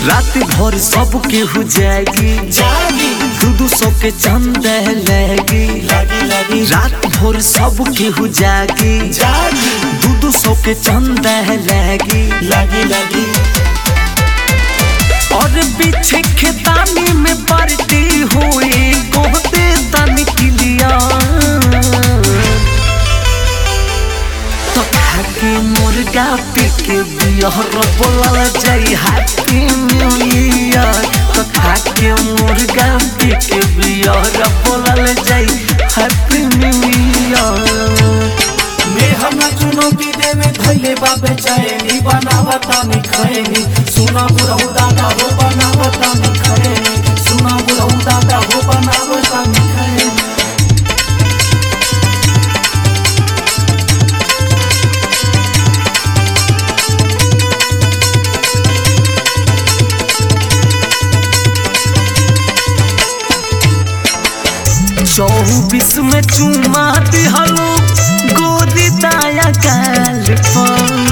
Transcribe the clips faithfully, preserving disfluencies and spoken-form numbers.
रात भर सब केहू जागी जागी दू दू सौ के चंद लगी लगी लगी रात भर सब केहू जागी जागी दू दू सौ के चंद लगी लगी लगी और पीछे खेतानी में पड़ती हुई कोहते तन किलिया तो खाके मुर्गा पीके बियर बोला जाई हैप्पी न्यू ईयर तो खाके मुर्गा पीके बियर बोला जाई हैप्पी न्यू ईयर मेहना चुनौती देवे धैले बाबे चैनी बनावता नि खैनी सुना बुढ़ऊ दादा हो बनावता नि खैनी सुना बुढ़ऊ दादा हो बनावता नि खैनी चौबीस में चुमा दिहलो गोरी दाया गाल पर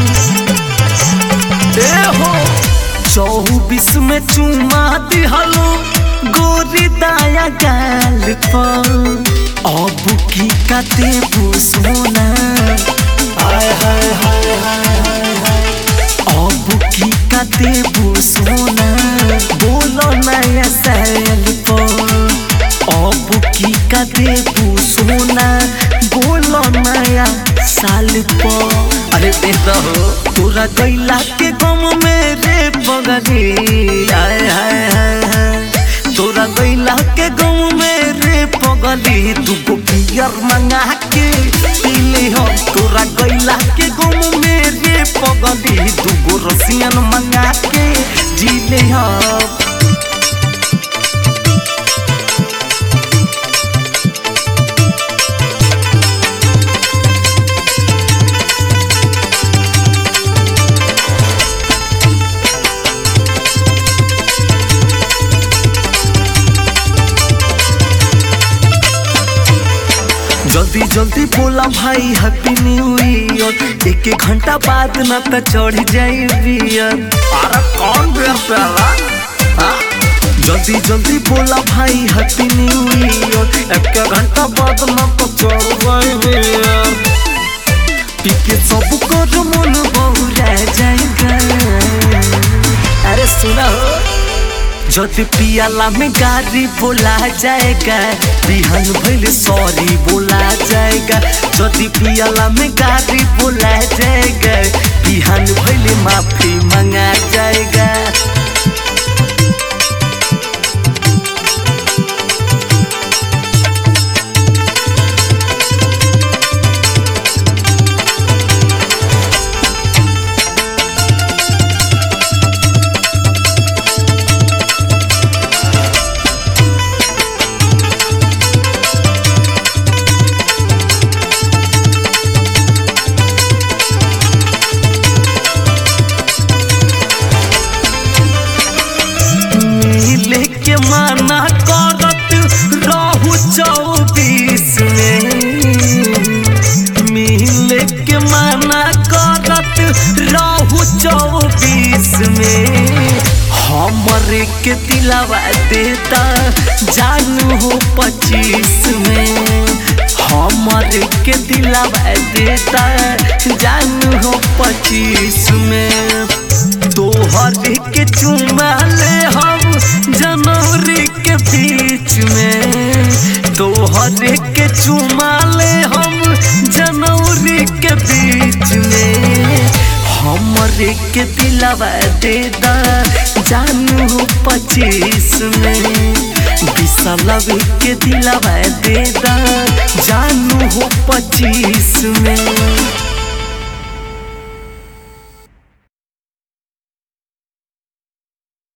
हो चौबीस में चुमा दिहलो गोरी दाया गाल पर अब की कते सोना हाय हाय हाय हाय हाय हाय अब की कते सोना बोलो नया सैल पर अब की कते सोना बोलो नया साल पर अरे बेटा हो तोरा गैला के गम में रे पगली आय हाय हाय तोरा गैला के गम में रे पगली दुगो बियर मंगा के पीले हो तोरा गैला के गम में रे पगली दुगो रसियन मंगा के जीले हो जल्दी जल्दी बोला भाई हैप्पी न्यू ईयर एक एक घंटा बाद न तो चढ़ जाई बियर अरे कौन बियर पहला जल्दी जल्दी बोला भाई हैप्पी न्यू ईयर एक एक घंटा बाद न तो चढ़ जाई बियर पी के सब कर मन बहुरा जाएगा अरे सुना हो जदि पियाला में गाड़ी बोला जाएगा बिहान भैले सॉरी बोला जाएगा जदि पियाला में गाड़ी बोला जाएगा बिहान भैले माफी मांगा जाएगा के माना करत रहू चौबीस में मिले के माना करत रहू चौबीस में हमरे के दिलावा देता जानू हो पच्चीस में हमरे के दिलावा देता जानू हो पच्चीस में तोहर के चुमा ले हम जनवरी के बीच में तोहर के चुमा ले हम जनवरी के बीच में हमरे के दिलावा दे दा जानू पच्चीस में बिसलवी के दिलावा दे दा जानू पच्चीस में।